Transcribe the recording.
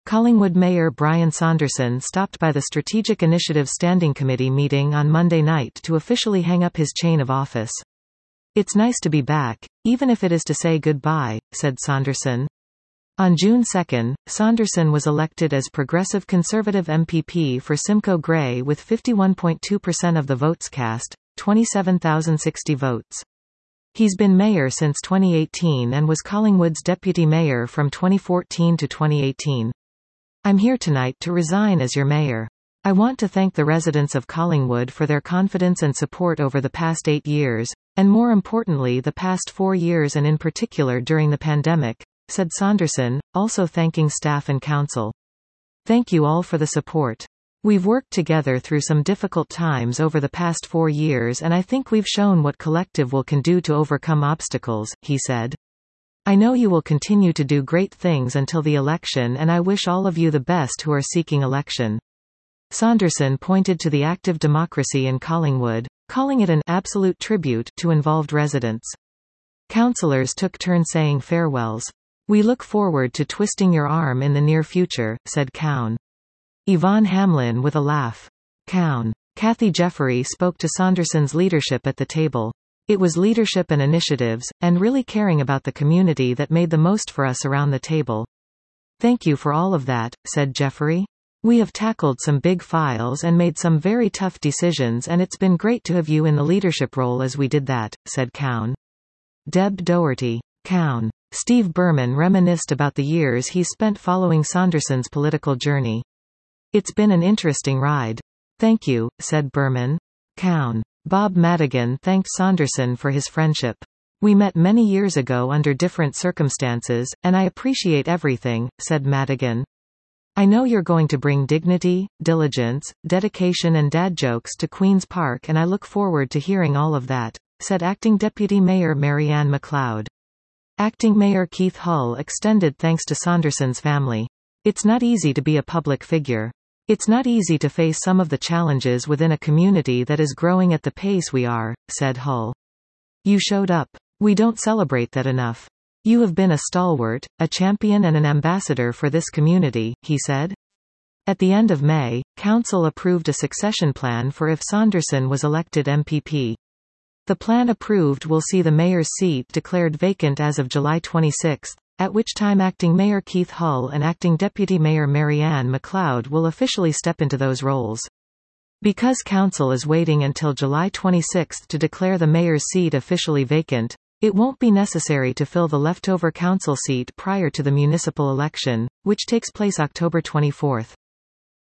Collingwood Mayor Brian Saunderson stopped by the Strategic Initiatives Standing Committee meeting on Monday night to officially hang up his chain of office. "It's nice to be back, even if it is to say goodbye," said Saunderson. On June 2, Saunderson was elected as Progressive Conservative MPP for Simcoe Grey with 51.2% of the votes cast, 27,060 votes. He's been mayor since 2018 and was Collingwood's deputy mayor from 2014 to 2018. "I'm here tonight to resign as your mayor. I want to thank the residents of Collingwood for their confidence and support over the past 8 years, and more importantly the past 4 years and in particular during the pandemic," said Saunderson, also thanking staff and council. "Thank you all for the support. We've worked together through some difficult times over the past 4 years and I think we've shown what collective will can do to overcome obstacles," he said. "I know you will continue to do great things until the election and I wish all of you the best who are seeking election." Saunderson pointed to the active democracy in Collingwood, calling it an absolute tribute to involved residents. Councillors took turn saying farewells. "We look forward to twisting your arm in the near future," said Cowan. Yvonne Hamlin with a laugh. Cowan. Kathy Jeffery spoke to Saunderson's leadership at the table. "It was leadership and initiatives, and really caring about the community that made the most for us around the table." "Thank you for all of that," said Jeffery. "We have tackled some big files and made some very tough decisions and it's been great to have you in the leadership role as we did that," said Cowan. Deb Doherty. Cowan. Steve Berman reminisced about the years he spent following Saunderson's political journey. "It's been an interesting ride." "Thank you," said Berman. Cowan. Bob Madigan thanked Saunderson for his friendship. "We met many years ago under different circumstances, and I appreciate everything," said Madigan. "I know you're going to bring dignity, diligence, dedication and dad jokes to Queen's Park and I look forward to hearing all of that," said Acting Deputy Mayor Marianne McLeod. Acting Mayor Keith Hull extended thanks to Saunderson's family. "It's not easy to be a public figure. It's not easy to face some of the challenges within a community that is growing at the pace we are," said Hull. "You showed up. We don't celebrate that enough. You have been a stalwart, a champion and an ambassador for this community," he said. At the end of May, Council approved a succession plan for if Saunderson was elected MPP. The plan approved will see the mayor's seat declared vacant as of July 26, at which time Acting Mayor Keith Hull and Acting Deputy Mayor Marianne McLeod will officially step into those roles. Because Council is waiting until July 26 to declare the mayor's seat officially vacant, it won't be necessary to fill the leftover council seat prior to the municipal election, which takes place October 24.